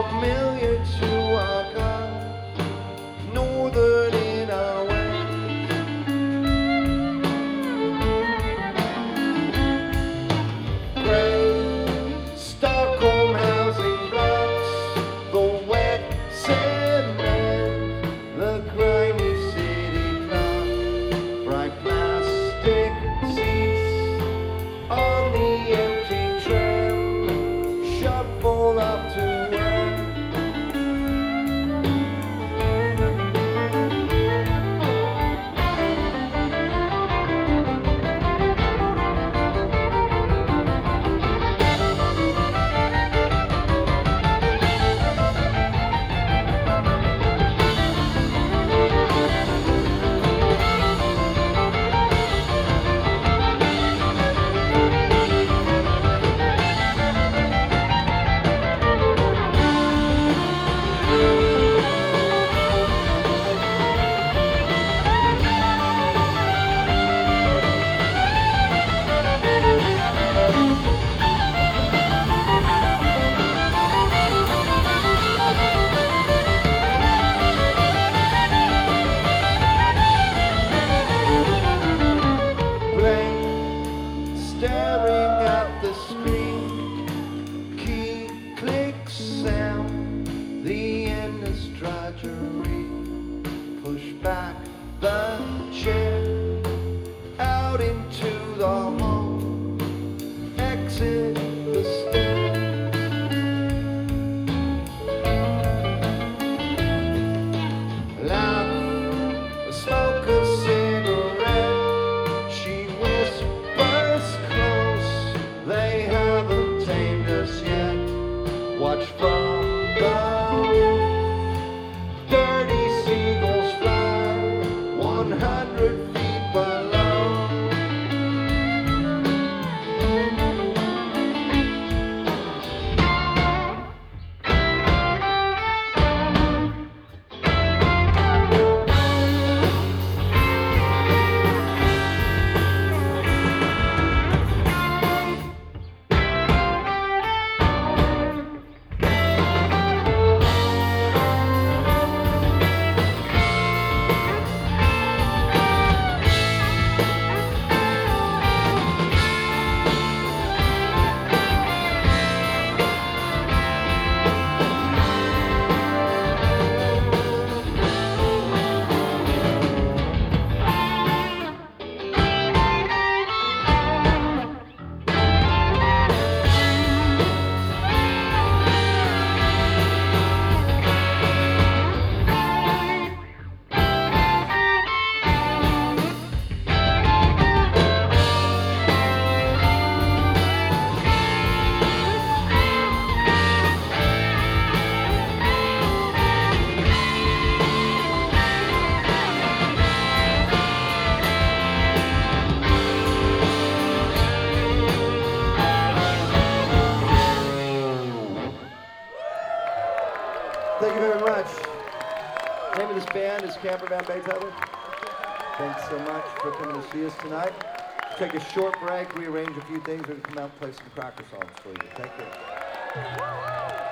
familiar to our guns, northern in our ways. Grey Stockholm housing blocks, the wet cement, the grimy city clock, bright plastic seats on the empty tram, shuffle up to where staring at the screen, key click sound, the endless drudgery. Push back the chair, out into the hall, exit the stairs. Laugh, smoke a cigarette, she whispers close, they haven't tamed us yet. Watch from the roof, dirty seagulls fly 100 feet below. Thank you very much. The name of this band is Camper Van Beethoven. Thanks so much for coming to see us tonight. Take a short break, rearrange a few things, we're going to come out and play some cracker songs for you. Thank you.